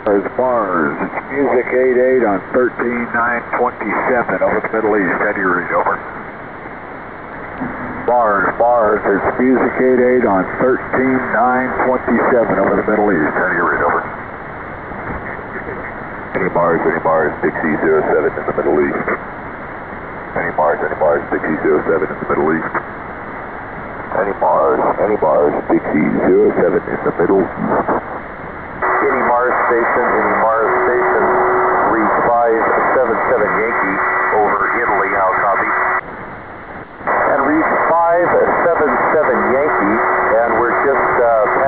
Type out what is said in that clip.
Mars, it's Music 88 on 13927 over the Middle East. How do you read, over? Mars, it's Music 88 on 13927 over the Middle East. How do you read, over? Any Mars, Dixie 07 in the Middle East. Any Mars, Dixie 07 in the Middle East. Any Mars, Dixie 07 in the Middle East. Any Mars station, read 577 Yankee over Italy, how copy? And read 577 Yankee, and we're just